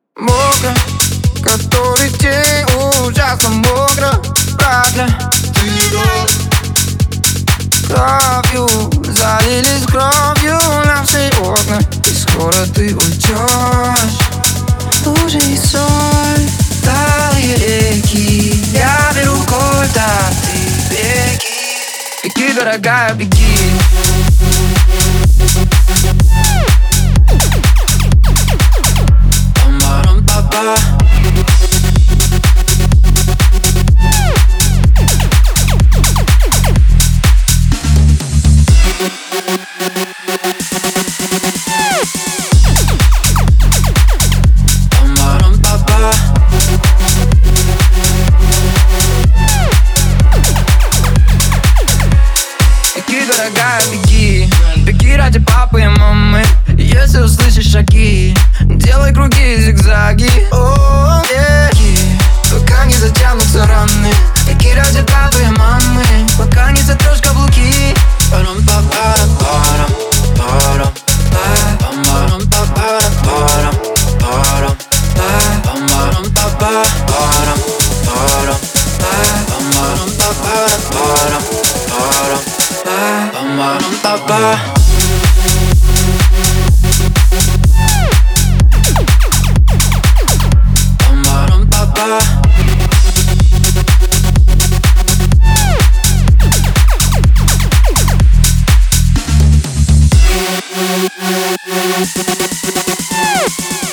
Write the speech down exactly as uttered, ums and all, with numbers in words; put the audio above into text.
Мокро, который день ужасно мокро. Правда, ты не дал. Кровью залились кровью на все окна, и скоро ты уйдешь. Лужи и соль, талые реки. Я беру кольт, а ты беги. Беги, дорогая, беги. Папа. Беги, дорогая, беги. Беги ради папы и мамы. Если услышишь шаги, делай круги и зигзаги. О, беги, пока не затянутся раны. Беги ради папы и мамы, пока не сотрешь каблуки. Парам парам парам парам парам парам парам парам парам парам парам парам парам парам. We'll be right back.